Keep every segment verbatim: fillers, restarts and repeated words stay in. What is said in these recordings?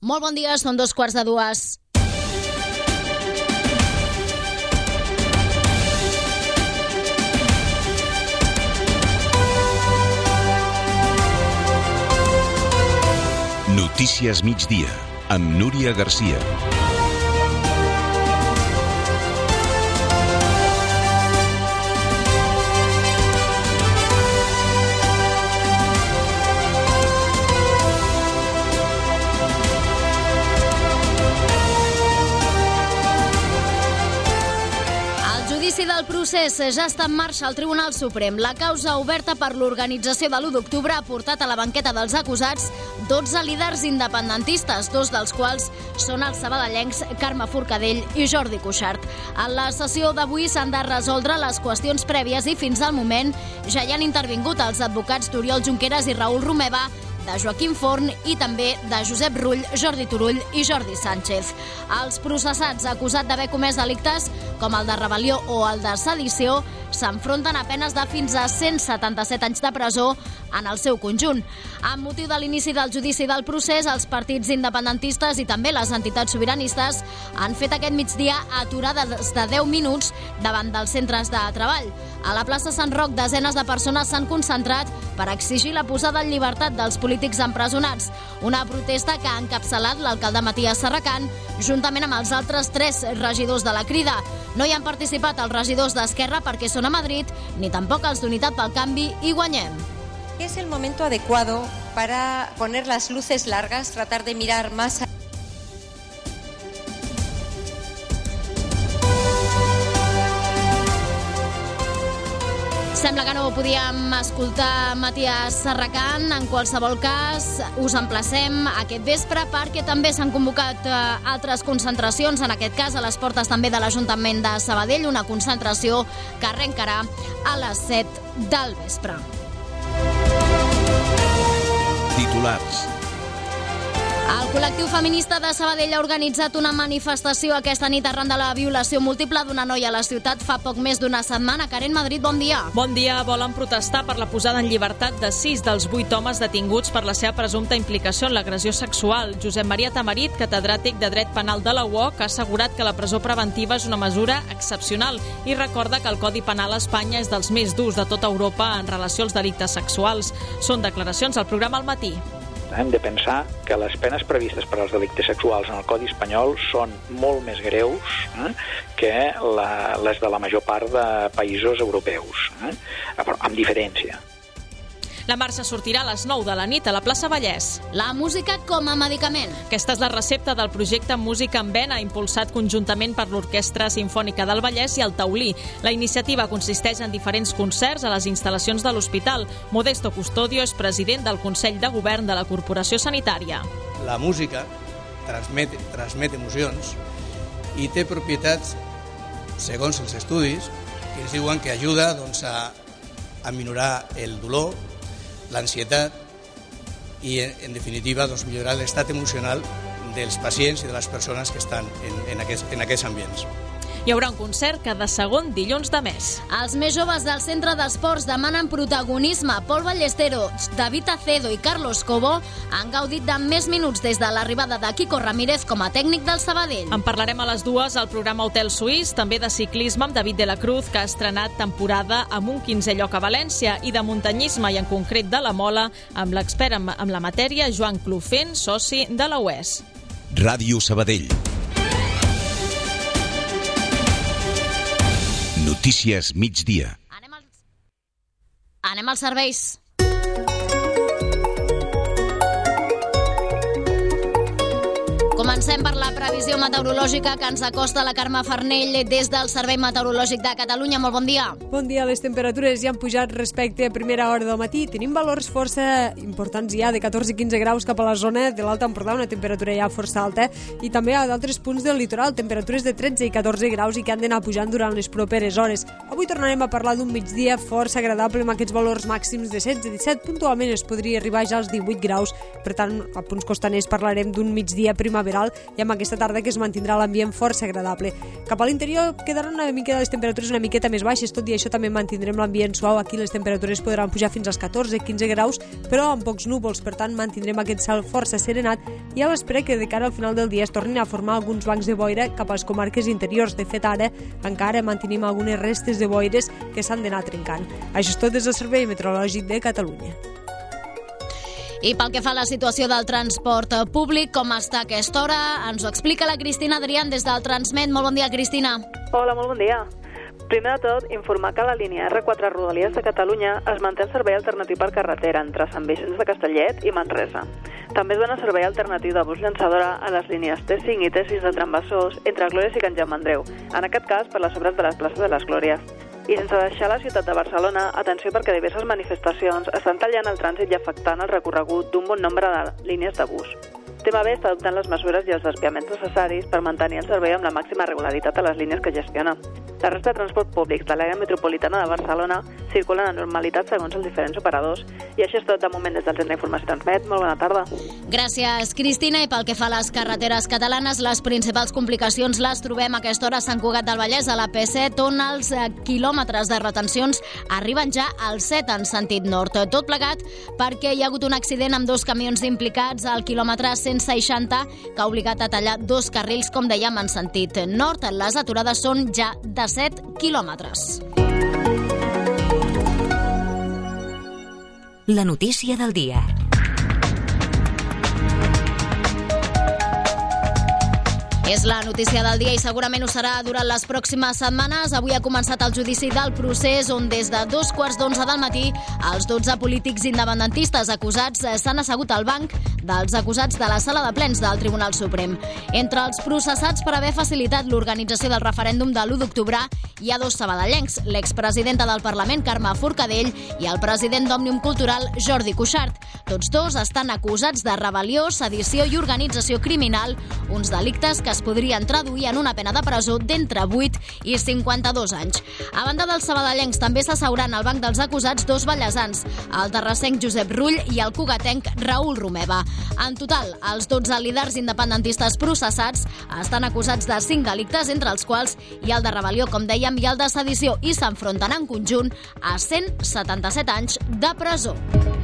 Molt bon dia, són dos quarts de dues. Notícies migdia, amb Núria Garcia. El procés ja està en marxa al Tribunal Suprem. La causa oberta per l'organització de l'u d'octubre ha portat a la banqueta dels acusats dotze líders independentistes, dos dels quals són els sabadellencs Carme Forcadell i Jordi Cuixart. En la sessió d'avui s'han de resoldre les qüestions prèvies i fins al moment ja hi han intervingut els advocats d'Oriol Junqueras i Raül Romeva, de Joaquim Forn i també de Josep Rull, Jordi Turull i Jordi Sánchez. Els processats acusats d'haver comès delictes com el de rebel·lió o el de sedició s'enfronten a penes de fins a cent setanta-set anys de presó en el seu conjunt. Amb motiu de l'inici del judici del procés, els partits independentistes i també les entitats sobiranistes han fet aquest migdia aturades de deu minuts davant dels centres de treball. A la plaça Sant Roc, desenes de persones s'han concentrat per exigir la posada en llibertat dels polítics empresonats. Una protesta que ha encapçalat l'alcalde Matías Serracant, juntament amb els altres tres regidors de la Crida. No hi han participat els regidors d'Esquerra perquè són a Madrid, ni tampoc els d'Unitat pel Canvi i Guanyem. Es el momento adecuado para poner las luces largas, tratar de mirar más a... Sembla que no podíem escoltar Matías Serracant. En qualsevol cas, us emplacem aquest vespre perquè també s'han convocat eh, altres concentracions, en aquest cas a les portes també de l'Ajuntament de Sabadell, una concentració que arrencarà a les set del vespre. Titulars. El col·lectiu feminista de Sabadell ha organitzat una manifestació aquesta nit arran de la violació múltiple d'una noia a la ciutat fa poc més d'una setmana. Karen Madrid, bon dia. Bon dia. Volen protestar per la posada en llibertat de sis dels vuit homes detinguts per la seva presumpta implicació en l'agressió sexual. Josep Maria Tamarit, catedràtic de Dret Penal de la U O C, ha assegurat que la presó preventiva és una mesura excepcional i recorda que el Codi Penal a Espanya és dels més durs de tota Europa en relació als delictes sexuals. Són declaracions al programa Al Matí. Hem de pensar que les penes previstes per als delictes sexuals en el Codi espanyol són molt més greus eh, que la, les de la major part de països europeus, eh, amb diferència. La marxa sortirà a les nou de la nit a la plaça Vallès. La música com a medicament. Aquesta és la recepta del projecte Música en Vena, impulsat conjuntament per l'Orquestra Simfònica del Vallès i el Taulí. La iniciativa consisteix en diferents concerts a les instal·lacions de l'hospital. Modesto Custodio és president del Consell de Govern de la Corporació Sanitària. La música transmet, transmet emocions i té propietats, segons els estudis, que ens diuen que ajuda doncs, a, a minorar el dolor, l'ansietat i, en definitiva, doncs, millorar l'estat emocional dels pacients i de les persones que estan en, en, aquests, en aquests ambients. Hi haurà un concert cada segon dilluns de mes. Els més joves del Centre d'Esports demanen protagonisme. Pol Ballestero, David Acedo i Carlos Cobo han gaudit de més minuts des de l'arribada de Quico Ramírez com a tècnic del Sabadell. En parlarem a les dues al programa Hotel Suís, també de ciclisme amb David de la Cruz, que ha estrenat temporada amb un quinzè lloc a València, i de muntanyisme i en concret de la mola amb l'expert en, en la matèria Joan Clofent, soci de la U E S. Ràdio Sabadell. Notícies migdia. Anem, al... Anem als serveis. Comencem per la previsió meteorològica que ens acosta la Carme Farnell des del Servei Meteorològic de Catalunya. Molt bon dia. Bon dia. Les temperatures ja han pujat respecte a primera hora del matí. Tenim valors força importants ja, de catorze a quinze graus cap a la zona de l'Alta Empordà, una temperatura ja força alta, i també a d'altres punts del litoral, temperatures de tretze i catorze graus i que han d'anar pujant durant les properes hores. Avui tornarem a parlar d'un migdia força agradable amb aquests valors màxims de setze a disset, puntualment es podria arribar ja als divuit graus. Per tant, a punts costaners parlarem d'un migdia primaveral final i amb aquesta tarda que es mantindrà l'ambient força agradable. Cap a l'interior quedaran una mica les temperatures una miqueta més baixes, tot i això també mantindrem l'ambient suau. Aquí les temperatures podran pujar fins als catorze a quinze graus, però amb pocs núvols, per tant mantindrem aquest cel força serenat i a l'espera que de cara al final del dia es tornin a formar alguns bancs de boira cap a les comarques interiors. De fet, ara encara mantenim algunes restes de boires que s'han d'anar trencant. Això és tot des del Servei Meteorològic de Catalunya. I pel que fa a la situació del transport públic, com està a aquesta hora, ens ho explica la Cristina Adrián des del Transmet. Molt bon dia, Cristina. Hola, molt bon dia. Primer de tot, informar que la línia erre quatre Rodalies de Catalunya es manté el servei alternatiu per carretera entre Sant Vicenç de Castellet i Manresa. També es dona servei alternatiu de bus llançadora a les línies T cinc i T sis de Trambassós entre Glòries i Can Jaume Andreu, en aquest cas per les obres de les places de les Glòries. I sense deixar la ciutat de Barcelona, atenció perquè diverses manifestacions estan tallant el trànsit i afectant el recorregut d'un bon nombre de línies de bus. T M B està adoptant les mesures i els desviaments necessaris per mantenir el servei amb la màxima regularitat a les línies que gestiona. La resta de transport públics de l'àrea metropolitana de Barcelona circulen a normalitat segons els diferents operadors. I això és tot de moment des del Centre d'Informació Transmet. Molt bona tarda. Gràcies, Cristina. I pel que fa a les carreteres catalanes, les principals complicacions les trobem a aquesta hora a Sant Cugat del Vallès, a la P set, on els quilòmetres de retencions arriben ja al set en sentit nord. Tot plegat perquè hi ha hagut un accident amb dos camions implicats al quilòmetre cent seixanta que ha obligat a tallar dos carrils, com dèiem, en sentit nord. Les aturades són ja de set quilòmetres. La notícia del dia. És la notícia del dia i segurament ho serà durant les pròximes setmanes. Avui ha començat el judici del procés on des de dos quarts d'onze del matí els dotze polítics independentistes acusats s'han assegut al banc dels acusats de la sala de plens del Tribunal Suprem. Entre els processats per haver facilitat l'organització del referèndum de l'u d'octubre hi ha dos sabadellencs, l'expresidenta del Parlament, Carme Forcadell, i el president d'Òmnium Cultural, Jordi Cuixart. Tots dos estan acusats de rebel·lió, sedició i organització criminal, uns delictes que es podrien traduir en una pena de presó d'entre vuit i cinquanta-dos anys. A banda dels sabadellencs, també s'asseuran al banc dels acusats dos ballesans, el terrassenc Josep Rull i el cugatenc Raül Romeva. En total, els dotze líders independentistes processats estan acusats de cinc delictes, entre els quals hi ha el de rebel·lió, com dèiem, i el de sedició, i s'enfronten en conjunt a cent setanta-set anys de presó.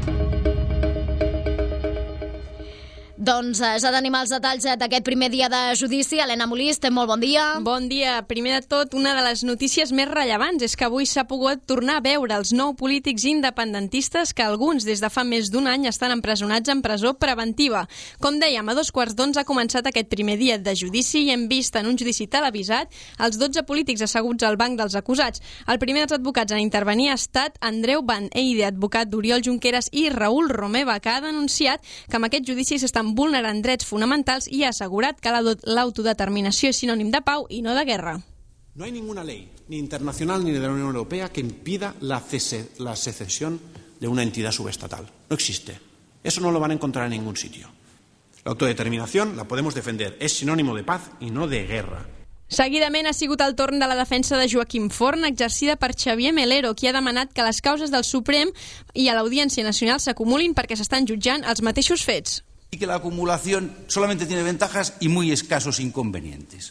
Doncs ja tenim els detalls d'aquest primer dia de judici. Helena Molist, molt bon dia. Bon dia. Primer de tot, una de les notícies més rellevants és que avui s'ha pogut tornar a veure els nou polítics independentistes que alguns des de fa més d'un any estan empresonats en presó preventiva. Com dèiem, a dos quarts d'onze ha començat aquest primer dia de judici i hem vist en un judici televisat els dotze polítics asseguts al banc dels acusats. El primer dels advocats en intervenir ha estat Andreu Van Eide, advocat d'Oriol Junqueras, i Raül Romeva, que ha denunciat que amb aquest judici s'estan vulnerant drets fonamentals i ha assegurat que l'autodeterminació és sinònim de pau i no de guerra. No hay ninguna ley, ni internacional ni de la Unión Europea, que impida la, cese, la secesión de una entidad subestatal. No existe. Eso no lo van a encontrar en ningún sitio. La autodeterminación la podemos defender. Es sinónimo de paz y no de guerra. Seguidament ha sigut el torn de la defensa de Joaquim Forn, exercida per Xavier Melero, qui ha demanat que les causes del Suprem i a l'Audiència Nacional s'acumulin perquè s'estan jutjant els mateixos fets. Y que la acumulación solamente tiene ventajas y muy escasos inconvenientes.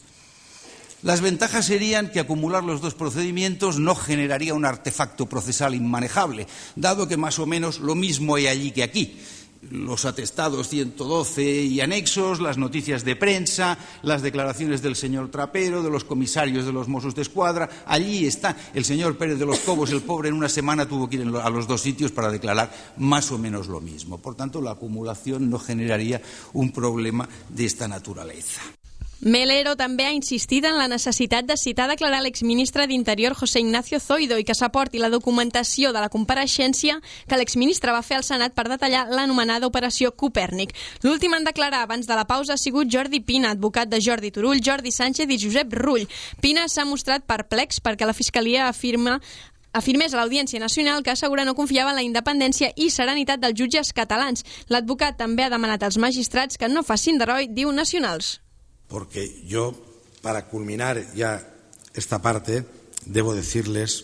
Las ventajas serían que acumular los dos procedimientos no generaría un artefacto procesal inmanejable, dado que más o menos lo mismo hay allí que aquí. Los atestados ciento doce y anexos, las noticias de prensa, las declaraciones del señor Trapero, de los comisarios de los Mossos d'Esquadra. Allí está el señor Pérez de los Cobos, el pobre, en una semana tuvo que ir a los dos sitios para declarar más o menos lo mismo. Por tanto, la acumulación no generaría un problema de esta naturaleza. Melero també ha insistit en la necessitat de citar a declarar l'exministre d'Interior José Ignacio Zoido i que s'aporti la documentació de la compareixença que l'exministre va fer al Senat per detallar l'anomenada Operació Copèrnic. L'últim en declarar abans de la pausa ha sigut Jordi Pina, advocat de Jordi Turull, Jordi Sánchez i Josep Rull. Pina s'ha mostrat perplex perquè la Fiscalia afirma afirmés a l'Audiència Nacional que assegura no confiava en la independència i serenitat dels jutges catalans. L'advocat també ha demanat als magistrats que no facin d'heroi, diu, nacionals. Porque yo, para culminar ya esta parte, debo decirles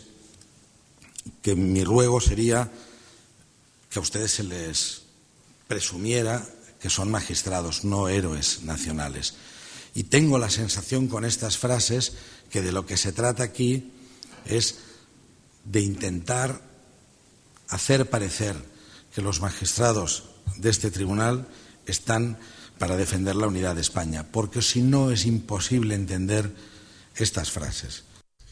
que mi ruego sería que a ustedes se les presumiera que son magistrados, no héroes nacionales. Y tengo la sensación con estas frases que de lo que se trata aquí es de intentar hacer parecer que los magistrados de este tribunal están para defender la unidad de España, porque si no es imposible entender estas frases.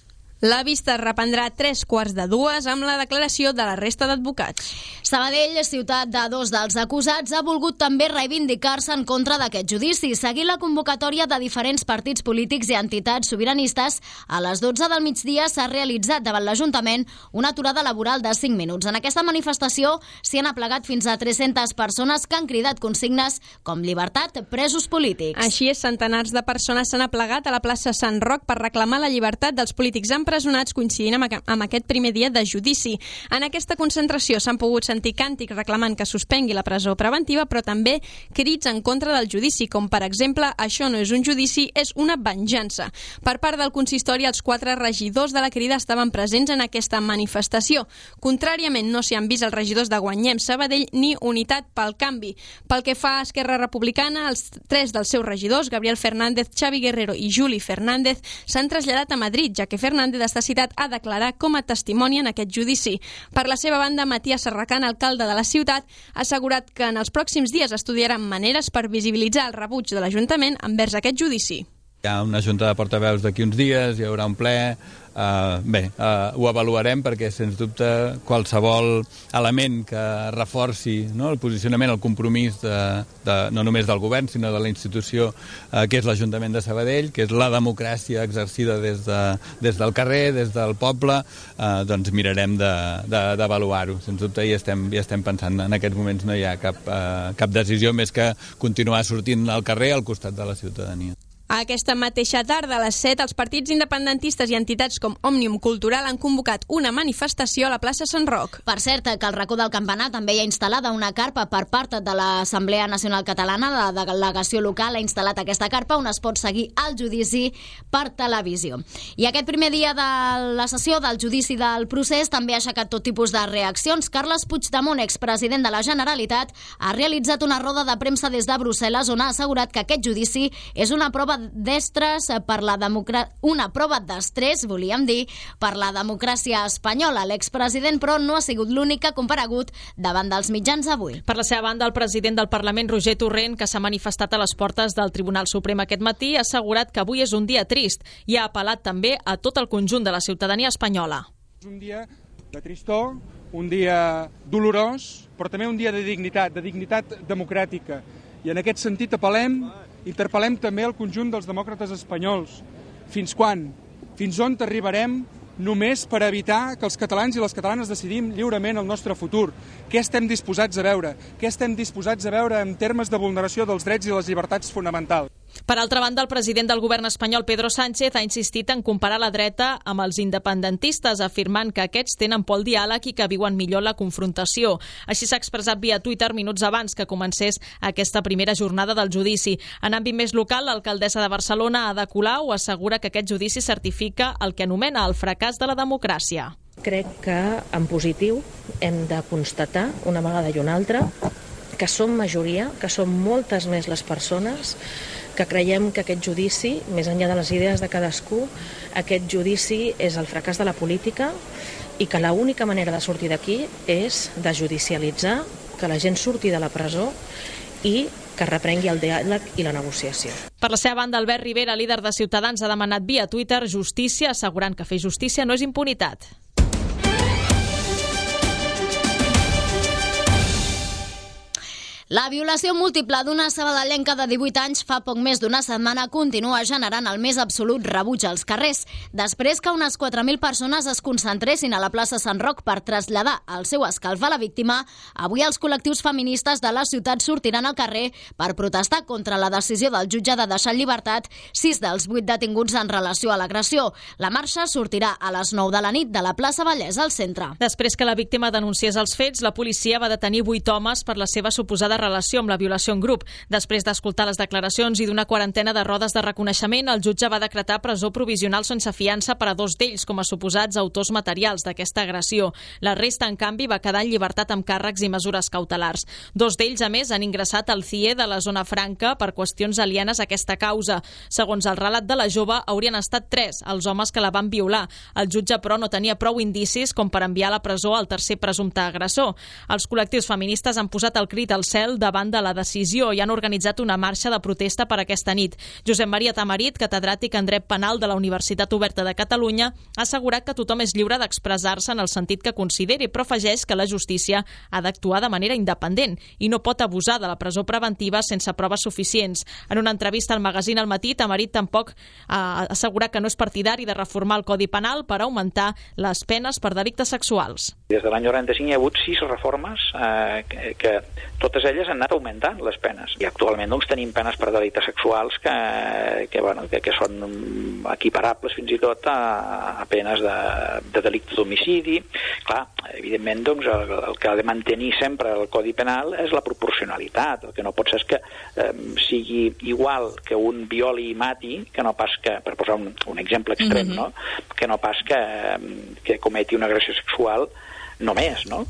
La vista es reprendrà a tres quarts de dues amb la declaració de la resta d'advocats. Sabadell, ciutat de dos dels acusats, ha volgut també reivindicar-se en contra d'aquest judici, seguint la convocatòria de diferents partits polítics i entitats sobiranistes. A les dotze del migdia s'ha realitzat davant l'Ajuntament una aturada laboral de cinc minuts. En aquesta manifestació s'hi han aplegat fins a tres-centes persones que han cridat consignes com llibertat, presos polítics. Així és, centenars de persones s'han aplegat a la plaça Sant Roc per reclamar la llibertat dels polítics empresonats coincidint amb, amb aquest primer dia de judici. En aquesta concentració s'han pogut sentir càntics reclamant que suspengui la presó preventiva, però també crits en contra del judici, com per exemple «Això no és un judici, és una venjança». Per part del consistori, els quatre regidors de la Crida estaven presents en aquesta manifestació. Contràriament, no s'hi han vist els regidors de Guanyem Sabadell ni Unitat pel Canvi. Pel que fa a Esquerra Republicana, els tres dels seus regidors, Gabriel Fernández, Xavi Guerrero i Juli Fernández, s'han traslladat a Madrid, ja que Fernández està citat a declarar com a testimoni en aquest judici. Per la seva banda, Matías Serracant, alcalde de la ciutat, ha assegurat que en els pròxims dies estudiaran maneres per visibilitzar el rebuig de l'Ajuntament envers aquest judici. Hi ha una junta de portaveus d'aquí uns dies, hi haurà un ple. Uh, bé, uh, ho avaluarem perquè, sens dubte, qualsevol element que reforci, no, el posicionament, el compromís de, de, no només del govern, sinó de la institució uh, que és l'Ajuntament de Sabadell, que és la democràcia exercida des, de, des del carrer, des del poble, uh, doncs mirarem d'avaluar-ho. De, sens dubte, hi estem, hi estem pensant. En aquests moments no hi ha cap, uh, cap decisió més que continuar sortint al carrer al costat de la ciutadania. Aquesta mateixa tarda, a les set, els partits independentistes i entitats com Òmnium Cultural han convocat una manifestació a la plaça Sant Roc. Per cert, que al racó del campanar també hi ha instal·lada una carpa per part de l'Assemblea Nacional Catalana. La delegació local ha instal·lat aquesta carpa on es pot seguir el judici per televisió. I aquest primer dia de la sessió del judici del procés també ha aixecat tot tipus de reaccions. Carles Puigdemont, expresident de la Generalitat, ha realitzat una roda de premsa des de Brussel·les on ha assegurat que aquest judici és una prova d'estrès per la democràcia, una prova d'estrès, volíem dir, per la democràcia espanyola. L'expresident, però, no ha sigut l'únic que ha comparegut davant dels mitjans avui. Per la seva banda, el president del Parlament, Roger Torrent, que s'ha manifestat a les portes del Tribunal Suprem aquest matí, ha assegurat que avui és un dia trist i ha apel·lat també a tot el conjunt de la ciutadania espanyola. És un dia de tristor, un dia dolorós, però també un dia de dignitat, de dignitat democràtica. I en aquest sentit apel·lem interpel·lem també el conjunt dels demòcrates espanyols. Fins quan? Fins on arribarem només per evitar que els catalans i les catalanes decidim lliurement el nostre futur? Què estem disposats a veure? Què estem disposats a veure en termes de vulneració dels drets i les llibertats fonamentals? Per altra banda, el president del govern espanyol, Pedro Sánchez, ha insistit en comparar la dreta amb els independentistes, afirmant que aquests tenen por al diàleg i que viuen millor la confrontació. Així s'ha expressat via Twitter minuts abans que comencés aquesta primera jornada del judici. En àmbit més local, l'alcaldessa de Barcelona, Ada Colau, assegura que aquest judici certifica el que anomena el fracàs de la democràcia. Crec que, en positiu, hem de constatar, una vegada i una altra, que som majoria, que som moltes més les persones que creiem que aquest judici, més enllà de les idees de cadascú, aquest judici és el fracàs de la política i que l'única manera de sortir d'aquí és de judicialitzar, que la gent surti de la presó i que reprengui el diàleg i la negociació. Per la seva banda, Albert Rivera, líder de Ciutadans, ha demanat via Twitter justícia, assegurant que fer justícia no és impunitat. La violació múltiple d'una sabadellenca de divuit anys fa poc més d'una setmana continua generant el més absolut rebuig als carrers. Després que unes quatre mil persones es concentressin a la plaça Sant Roc per traslladar el seu escalf a la víctima, avui els col·lectius feministes de la ciutat sortiran al carrer per protestar contra la decisió del jutge de deixar en llibertat sis dels vuit detinguts en relació a l'agressió. La marxa sortirà a les nou de la nit de la plaça Vallès al centre. Després que la víctima denunciés els fets, la policia va detenir vuit homes per la seva suposada relació amb la violació en grup. Després d'escoltar les declaracions i d'una quarantena de rodes de reconeixement, el jutge va decretar presó provisional sense fiança per a dos d'ells com a suposats autors materials d'aquesta agressió. La resta, en canvi, va quedar en llibertat amb càrrecs i mesures cautelars. Dos d'ells, a més, han ingressat al C I E de la Zona Franca per qüestions alienes a aquesta causa. Segons el relat de la jove, haurien estat tres els homes que la van violar. El jutge, però, no tenia prou indicis com per enviar a la presó al tercer presumpte agressor. Els col·lectius feministes han posat el crit al cel davant de la decisió i han organitzat una marxa de protesta per aquesta nit. Josep Maria Tamarit, catedràtic en dret penal de la Universitat Oberta de Catalunya, ha assegurat que tothom és lliure d'expressar-se en el sentit que consideri, però afegeix que la justícia ha d'actuar de manera independent i no pot abusar de la presó preventiva sense proves suficients. En una entrevista al magazín El Matí, Tamarit tampoc ha assegurat que no és partidari de reformar el Codi Penal per augmentar les penes per delictes sexuals. Des de l'any noranta-cinc hi ha hagut sis reformes eh, que, que totes elles han anat augmentant les penes. I actualment doncs, tenim penes per delictes sexuals que, que, bueno, que, que són equiparables fins i tot a, a penes de, de delicte d'homicidi. Clar, evidentment doncs, el, el que ha de mantenir sempre el Codi Penal és la proporcionalitat. El que no pot ser és que eh, sigui igual que un violi i mati, que no pas que, per posar un, un exemple extrem, mm-hmm. no? que no pas que, que cometi una agressió sexual només, no?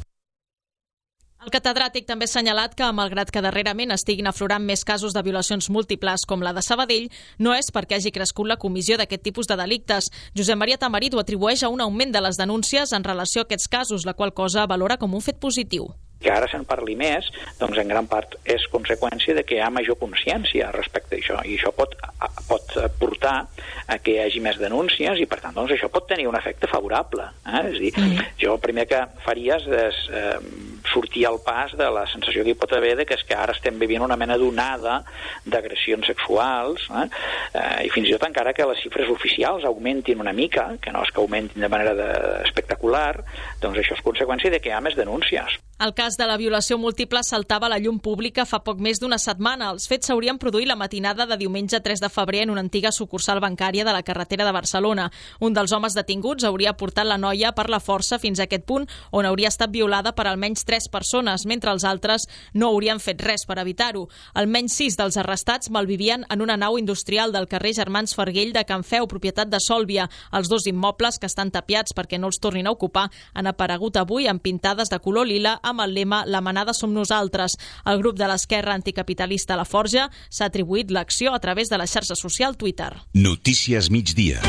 El catedràtic també ha assenyalat que, malgrat que darrerament estiguin aflorant més casos de violacions múltiples com la de Sabadell, no és perquè hagi crescut la comissió d'aquest tipus de delictes. Josep Maria Tamarit ho atribueix a un augment de les denúncies en relació a aquests casos, la qual cosa valora com un fet positiu. Que ara se'n parli més, doncs en gran part és conseqüència de que hi ha major consciència respecte a això, i això pot, pot portar a que hi hagi més denúncies i per tant doncs això pot tenir un efecte favorable. Eh? És a dir, mm. jo el primer que faries és eh, sortir al pas de la sensació que hi pot haver de que és que ara estem vivint una mena d'onada d'agressions sexuals, eh? Eh, i fins i tot encara que les xifres oficials augmentin una mica, que no és que augmentin de manera de... espectacular, doncs això és conseqüència de que hi ha més denúncies. El cas de la violació múltiple saltava a la llum pública fa poc més d'una setmana. Els fets s'haurien produït la matinada de diumenge tres de febrer en una antiga sucursal bancària de la carretera de Barcelona. Un dels homes detinguts hauria portat la noia per la força fins a aquest punt, on hauria estat violada per almenys tres persones, mentre els altres no haurien fet res per evitar-ho. Almenys sis dels arrestats malvivien en una nau industrial del carrer Germans Farguell de Can Feu, propietat de Sòlvia. Els dos immobles, que estan tapiats perquè no els tornin a ocupar, han aparegut avui amb pintades de color lila amb el lema "La manada som nosaltres". El grup de l'esquerra anticapitalista La Forja s'ha atribuït l'acció a través de la xarxa social Twitter. Notícies migdia.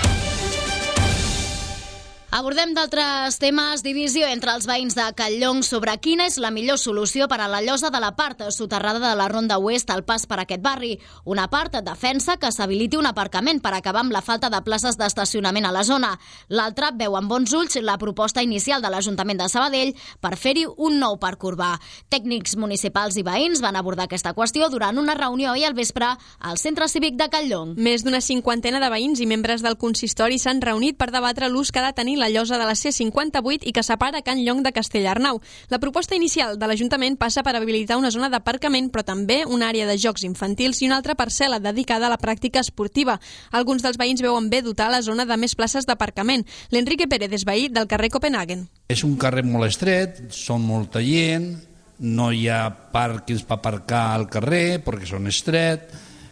Abordem d'altres temes. Divisió entre els veïns de Catlllong sobre quina és la millor solució per a la llosa de la part soterrada de la Ronda Oest al pas per aquest barri. Una part defensa que s'habiliti un aparcament per acabar amb la falta de places d'estacionament a la zona. L'altra veu amb bons ulls la proposta inicial de l'Ajuntament de Sabadell per fer-hi un nou parc urbà. Tècnics municipals i veïns van abordar aquesta qüestió durant una reunió ahir al vespre al Centre Cívic de Catlllong. Més d'una cinquantena de veïns i membres del consistori s'han reunit per debatre l'ús que ha de tenir la llosa de la C cinquanta-vuit i que separa Can Llong de Castellarnau. La proposta inicial de l'Ajuntament passa per habilitar una zona d'aparcament, però també una àrea de jocs infantils i una altra parcel·la dedicada a la pràctica esportiva. Alguns dels veïns veuen bé dotar la zona de més places d'aparcament. L'Enrique Pérez és veí del carrer Copenhagen. És un carrer molt estret, són molta gent, no hi ha pàrquings per aparcar al carrer perquè són estret.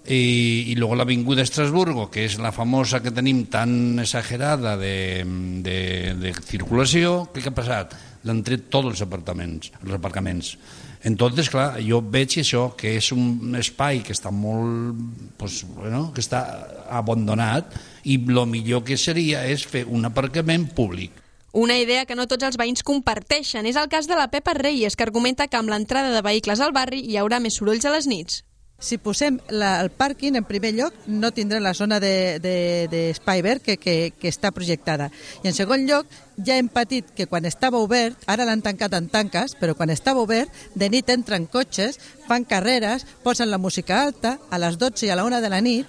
Y, y luego la avinguda de Estrasburgo, que es la famosa que tenim tan exagerada de, de, de circulació, que què ha passat? L'han tret tots els apartaments, els aparcaments. Entonces, clar, jo veig això, que és un espai que està molt, pues, bueno, que està abandonat, i el millor que seria és fer un aparcament públic. Una idea que no tots els veïns comparteixen. És el cas de la Pepa Reyes, que argumenta que amb l'entrada de vehicles al barri hi haurà més sorolls a les nits. Si posem la, el pàrquing, en primer lloc, no tindrem la zona d'espai de, de verd que, que, que està projectada. I en segon lloc, ja hem patit que quan estava obert, ara l'han tancat en tanques, però quan estava obert, de nit entren cotxes, fan carreres, posen la música alta, a les dotze i a la una de la nit,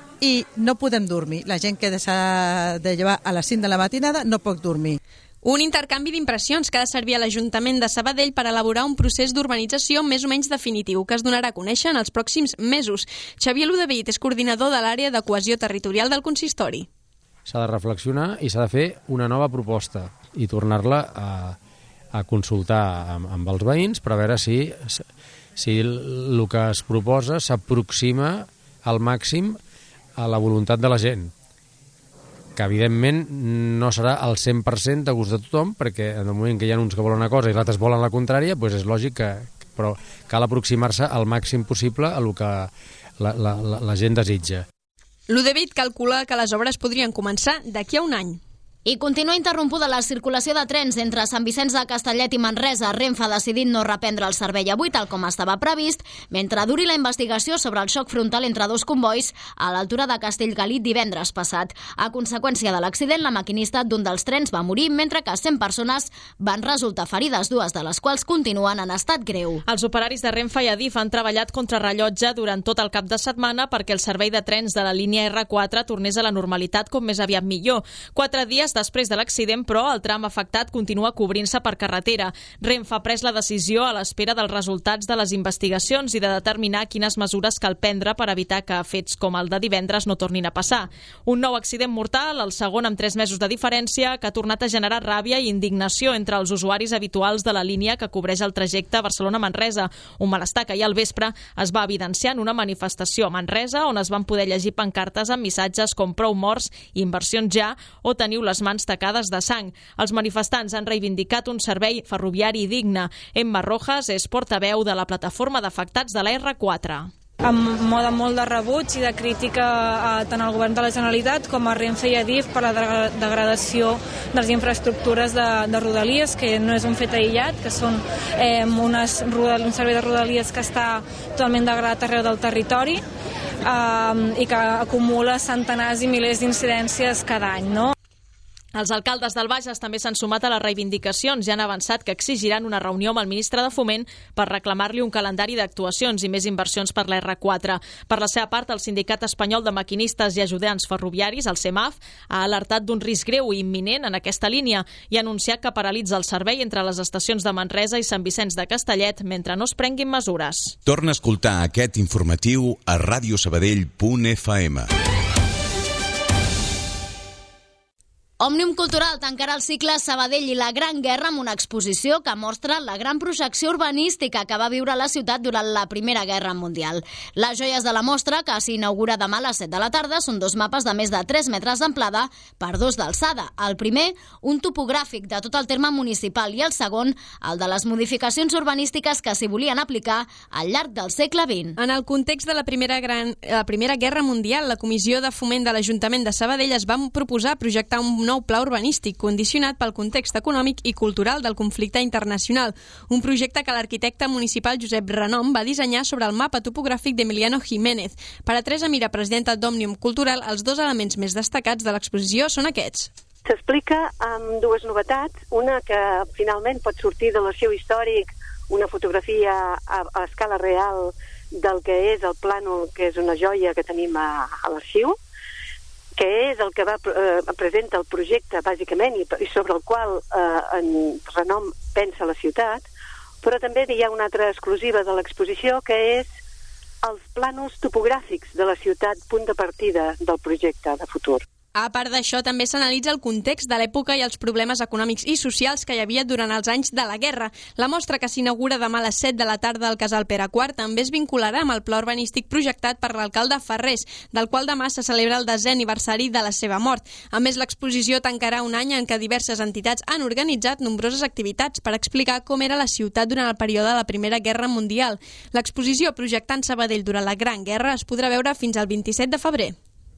i no podem dormir. La gent que s'ha de llevar a les cinc de la matinada no pot dormir. Un intercanvi d'impressions que ha de servir a l'Ajuntament de Sabadell per elaborar un procés d'urbanització més o menys definitiu que es donarà a conèixer en els pròxims mesos. Xavier Ludevit és coordinador de l'àrea de cohesió territorial del consistori. S'ha de reflexionar i s'ha de fer una nova proposta i tornar-la a, a consultar amb, amb els veïns per a veure si si el que es proposa s'aproxima al màxim a la voluntat de la gent, que evidentment no serà al cent per cent de gust de tothom, perquè en el moment que hi ha uns que volen una cosa i els altres volen la contrària, doncs és lògic que, però cal aproximar-se al màxim possible a el que la, la, la, la gent desitja. L'Udevit calcula que les obres podrien començar d'aquí a un any. I continua interrompuda la circulació de trens entre Sant Vicenç de Castellet i Manresa. Renfe ha decidit no reprendre el servei avui, tal com estava previst, mentre duri la investigació sobre el xoc frontal entre dos convois a l'altura de Castellgalí divendres passat. A conseqüència de l'accident, la maquinista d'un dels trens va morir, mentre que cent persones van resultar ferides, dues de les quals continuen en estat greu. Els operaris de Renfe i Adif han treballat contra rellotge durant tot el cap de setmana perquè el servei de trens de la línia erre quatre tornés a la normalitat com més aviat millor. Quatre dies després de l'accident, però, el tram afectat continua cobrint-se per carretera. Renfe ha pres la decisió a l'espera dels resultats de les investigacions i de determinar quines mesures cal prendre per evitar que fets com el de divendres no tornin a passar. Un nou accident mortal, el segon amb tres mesos de diferència, que ha tornat a generar ràbia i indignació entre els usuaris habituals de la línia que cobreix el trajecte Barcelona-Manresa. Un malestar que ahir al vespre es va evidenciar en una manifestació a Manresa on es van poder llegir pancartes amb missatges com prou morts, inversions ja o teniu les mans tacades de sang. Els manifestants han reivindicat un servei ferroviari digne. Emma Rojas és portaveu de la plataforma d'afectats de la erre quatre. Amb mode molt de rebuig i de crítica a tant al govern de la Generalitat com a Renfe i Adif per la degradació de les infraestructures de, de Rodalies, que no és un fet aïllat, que són eh, unes, un servei de Rodalies que està totalment degradat arreu del territori eh, i que acumula centenars i milers d'incidències cada any, no? Els alcaldes del Bages també s'han sumat a les reivindicacions i han avançat que exigiran una reunió amb el ministre de Foment per reclamar-li un calendari d'actuacions i més inversions per la erre quatre. Per la seva part, el Sindicat Espanyol de Maquinistes i Ajudants Ferroviaris, el CEMAF, ha alertat d'un risc greu i imminent en aquesta línia i ha anunciat que paralitza el servei entre les estacions de Manresa i Sant Vicenç de Castellet mentre no es prenguin mesures. Torna a escoltar aquest informatiu a radio sabadell punt efa ema. Òmnium Cultural tancarà el cicle Sabadell i la Gran Guerra amb una exposició que mostra la gran projecció urbanística que va viure la ciutat durant la Primera Guerra Mundial. Les joies de la mostra, que s'inaugura demà a les set de la tarda, són dos mapes de més de tres metres d'amplada per dos d'alçada. El primer, un topogràfic de tot el terme municipal, i el segon, el de les modificacions urbanístiques que s'hi volien aplicar al llarg del segle vint. En el context de la Primera, gran, la Primera Guerra Mundial, la Comissió de Foment de l'Ajuntament de Sabadell es va proposar projectar un nou pla urbanístic condicionat pel context econòmic i cultural del conflicte internacional, un projecte que l'arquitecte municipal Josep Renom va dissenyar sobre el mapa topogràfic d'Emiliano Jiménez. Per a Teresa Mira, presidenta d'Òmnium Cultural, els dos elements més destacats de l'exposició són aquests. S'explica amb dues novetats, una que finalment pot sortir de l'arxiu històric, una fotografia a, a escala real del que és el plànol, que és una joia que tenim a, a l'arxiu, que és el que va, eh, presenta el projecte, bàsicament, i, i sobre el qual eh, en Renom pensa la ciutat, però també hi ha una altra exclusiva de l'exposició, que és els plànols topogràfics de la ciutat, punt de partida del projecte de futur. A part d'això, també s'analitza el context de l'època i els problemes econòmics i socials que hi havia durant els anys de la guerra. La mostra, que s'inaugura demà a les set de la tarda al Casal Pere quart, també es vincularà amb el pla urbanístic projectat per l'alcalde Ferrés, del qual demà se celebra el desè aniversari de la seva mort. A més, l'exposició tancarà un any en què diverses entitats han organitzat nombroses activitats per explicar com era la ciutat durant el període de la Primera Guerra Mundial. L'exposició Projectant Sabadell durant la Gran Guerra es podrà veure fins al vint-i-set de febrer.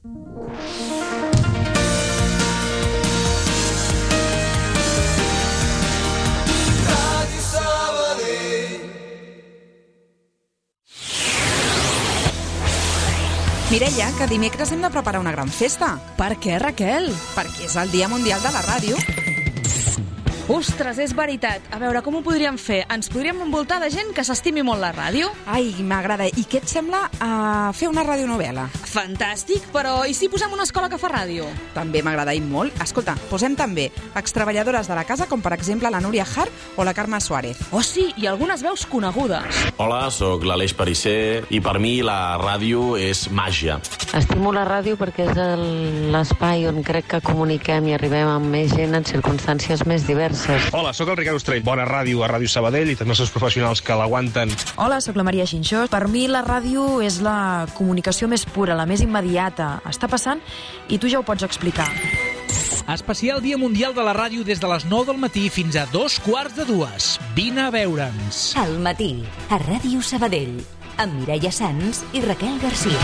Mireia, que dimecres hem de preparar una gran festa. Per què, Raquel? Perquè és el Dia Mundial de la Ràdio. Ostres, és veritat. A veure, com ho podríem fer? Ens podríem envoltar de gent que s'estimi molt la ràdio? Ai, m'agrada. I què et sembla uh, fer una radionovela? Fantàstic, però i si posem una escola que fa ràdio? També m'agrada i molt. Escolta, posem també extreballadores de la casa, com per exemple la Núria Hart o la Carme Suárez. Oh sí, i algunes veus conegudes. Hola, sóc l'Aleix Parisser i per mi la ràdio és màgia. Estimo la ràdio perquè és l'espai on crec que comuniquem i arribem amb més gent en circumstàncies més diverses. Hola, sóc el Ricard Ostrell. Bona ràdio a Ràdio Sabadell i també els seus professionals que l'aguanten. Hola, sóc la Maria Xinxó. Per mi la ràdio és la comunicació més pura, la més immediata. Està passant i tu ja ho pots explicar. Especial Dia Mundial de la Ràdio des de les nou del matí fins a dos quarts de dues. Vine a veure'ns. Al matí, a Ràdio Sabadell, amb Mireia Sans i Raquel Garcia.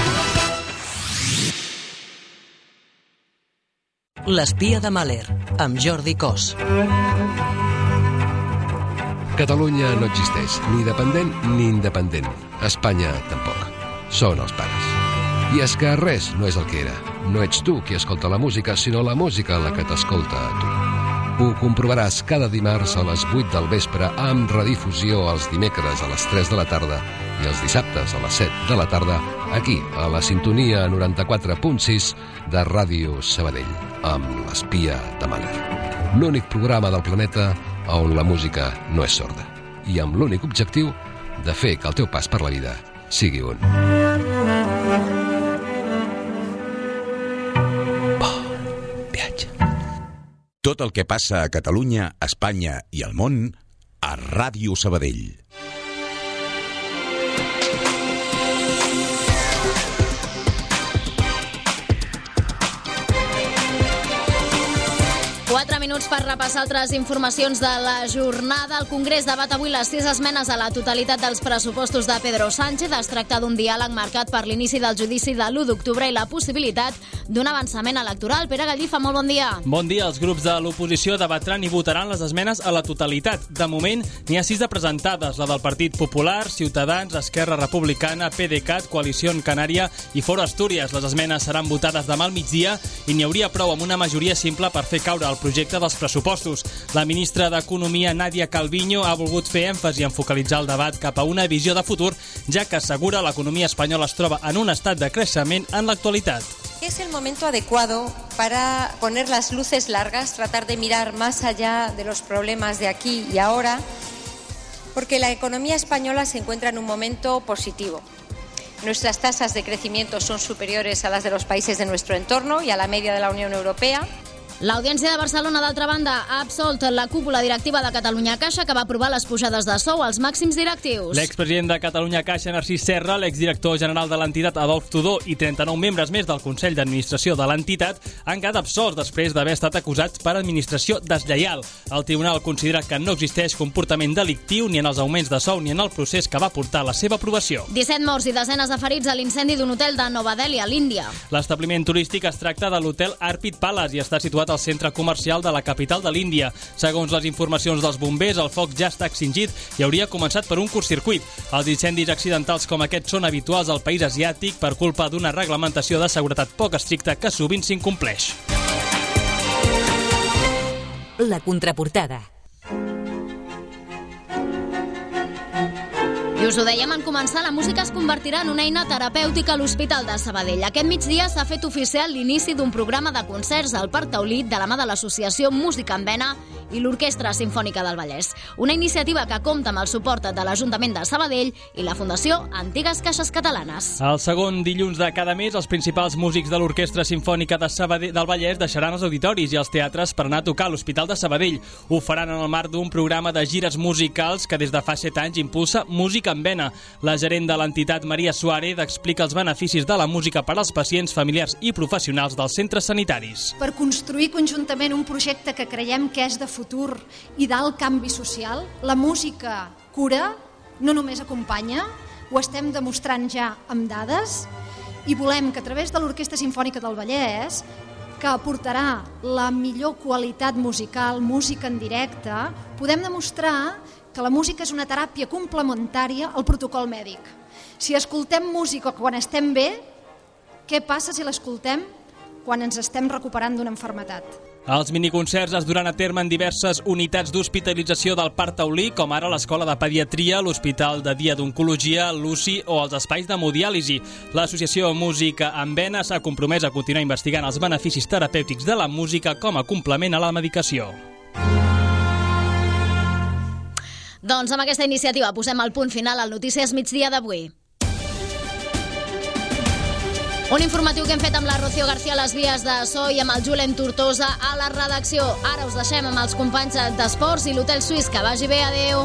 L'espia de Mahler, amb Jordi Cos. Catalunya no existeix, ni dependent ni independent. Espanya tampoc. Són els pares. I és que res no és el que era. No ets tu qui escolta la música, sinó la música la que t'escolta a tu. Ho comprovaràs cada dimarts a les vuit del vespre amb redifusió els dimecres a les tres de la tarda i els dissabtes a les set de la tarda aquí, a la sintonia noranta-quatre punt sis de Ràdio Sabadell, amb l'espia de Mahler. L'únic programa del planeta on la música no és sorda i amb l'únic objectiu de fer que el teu pas per la vida sigui un. Tot el que passa a Catalunya, Espanya i al món a Ràdio Sabadell. Quatre minuts per repassar altres informacions de la jornada. El Congrés debat avui les sis esmenes a la totalitat dels pressupostos de Pedro Sánchez. Es tracta d'un diàleg marcat per l'inici del judici de l'u d'octubre i la possibilitat d'un avançament electoral. Pere Gallifa, molt bon dia. Bon dia. Els grups de l'oposició debatran i votaran les esmenes a la totalitat. De moment, n'hi ha sis de presentades, la del Partit Popular, Ciutadans, Esquerra Republicana, PDeCAT, Coalició Canària i Foro Astúries. Les esmenes seran votades demà al migdia i n'hi hauria prou amb una majoria simple per fer caure el projecte dels pressupostos. La ministra d'Economia, Nadia Calviño, ha volgut fer èmfasi en focalitzar el debat cap a una visió de futur, ja que assegura l'economia espanyola es troba en un estat de creixement en l'actualitat. Es el momento adecuado para poner las luces largas, tratar de mirar más allá de los problemas de aquí y ahora, porque la economía española se encuentra en un momento positivo. Nuestras tasas de crecimiento son superiores a las de los países de nuestro entorno y a la media de la Unión Europea. L'Audiència de Barcelona, d'altra banda, ha absolt la cúpula directiva de Catalunya Caixa, que va aprovar les pujades de sou als màxims directius. L'expresident de Catalunya Caixa, Narcís Serra, l'exdirector general de l'entitat, Adolf Tudó, i trenta-nou membres més del Consell d'Administració de l'entitat han quedat absolts després d'haver estat acusats per administració deslleial. El tribunal considera que no existeix comportament delictiu ni en els augments de sou ni en el procés que va portar a la seva aprovació. disset morts i desenes de ferits a l'incendi d'un hotel de Nova Delhi, a l'Índia. L'establiment turístic es tracta de l'hotel Arpit Palace i està situat al centre comercial de la capital de l'Índia. Segons les informacions dels bombers, el foc ja està extingit i hauria començat per un curtcircuit. Els incendis accidentals com aquest són habituals al país asiàtic per culpa d'una reglamentació de seguretat poc estricta que sovint s'incompleix. La contraportada. I us ho dèiem en començar, la música es convertirà en una eina terapèutica a l'Hospital de Sabadell. Aquest migdia s'ha fet oficial l'inici d'un programa de concerts al Parc Taulí de la mà de l'associació Música en Vena i l'Orquestra Simfònica del Vallès. Una iniciativa que compta amb el suport de l'Ajuntament de Sabadell i la Fundació Antigues Caixes Catalanes. El segon dilluns de cada mes, els principals músics de l'Orquestra Simfònica de Sabadell del Vallès deixaran els auditoris i els teatres per anar a tocar a l'Hospital de Sabadell. Ho faran en el marc d'un programa de gires musicals que des de fa set anys impulsa Música en Vena. La gerent de l'entitat, Maria Suárez, explica els beneficis de la música per als pacients, familiars i professionals dels centres sanitaris. Per construir conjuntament un projecte que creiem que és de futur i d'alt canvi social, la música cura, no només acompanya, ho estem demostrant ja amb dades, i volem que a través de l'Orquestra Simfònica del Vallès, que aportarà la millor qualitat musical, música en directe, podem demostrar que la música és una teràpia complementària al protocol mèdic. Si escoltem música quan estem bé, què passa si l'escoltem quan ens estem recuperant d'una malaltia? Els miniconcerts es duran a terme en diverses unitats d'hospitalització del Parc Taulí, com ara l'Escola de Pediatria, l'Hospital de Dia d'Oncologia, l'U C I o els espais d'hemodiàlisi. L'associació Música en Vena s'ha compromès a continuar investigant els beneficis terapèutics de la música com a complement a la medicació. Doncs amb aquesta iniciativa posem el punt final al Notícies Migdia d'avui. Un informatiu que hem fet amb la Rocío García a les vies de so i amb el Julen Tortosa a la redacció. Ara us deixem amb els companys d'Esports i l'Hotel Suís. Que vagi bé, adeu.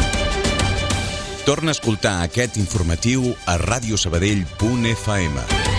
Torna a escoltar aquest informatiu a radiosabadell punt f m.